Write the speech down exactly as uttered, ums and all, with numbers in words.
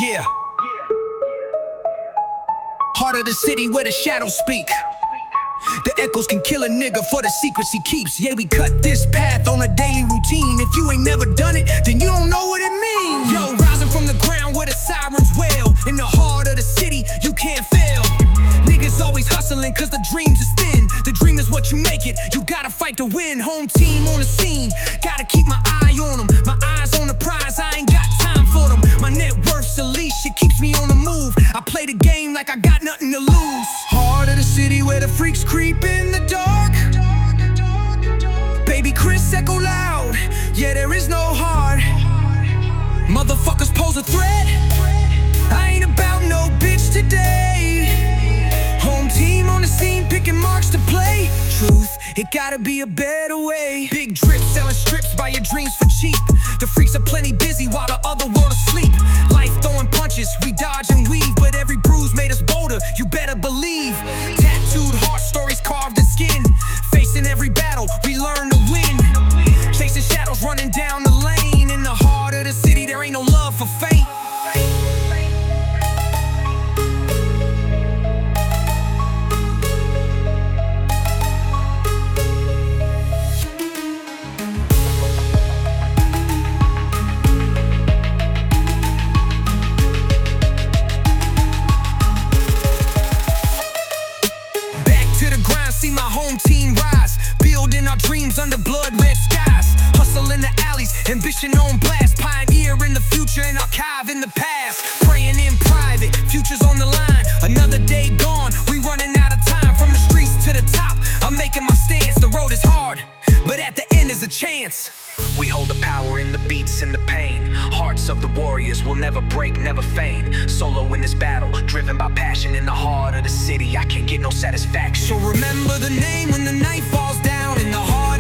Yeah. Heart of the city where the shadows speak. The echoes can kill a nigga for the secrets he keeps. Yeah, we cut this path on a daily routine. If you ain't never done it, then you don't know what it means. Yo, rising from the ground where the sirens wail. In the heart of the city, you can't fail. Niggas always hustling cause the dreams is thin. The dream is what you make it, you gotta fight to win. Home team on the scene, gotta keep my eye on them. My eyes on the prize, I ain't got time for them. My net worth's a leash, it keeps me on the move. I play the game like I got nothing to lose. Heart of the city where the freaks creep in the dark. Baby Chris echo loud, yeah there is no heart. Motherfuckers pose a threat, I ain't about no bitch today. Home team on the scene, picking marks to play. Truth, it gotta be a better way. Big drip, selling strips, buy your dreams for cheap. The freaks are plenty busy while the other world asleep. Life throwing punches, we dodge and weave. But every bruise made us bolder, you better believe. Tattooed heart stories carved in skin. Facing every battle, we learn to win. Chasing shadows, running down the lane. In the heart of the city, there ain't no love for faint. See my home team rise, building our dreams under blood red skies. Hustle in the alleys, ambition on blast. Pioneer in the future and archive in the past. Praying in private, futures on the line. Another day gone, we running out of time. From the streets to the top, I'm making my stance. The road is hard, but at the end is a chance. We hold the power in the beats and the pain. Hearts of the warriors will never break, never faint. Solo in this battle, driven by passion. In the heart of the city, I can't get no satisfaction. So remember the name when the night falls down. In the heart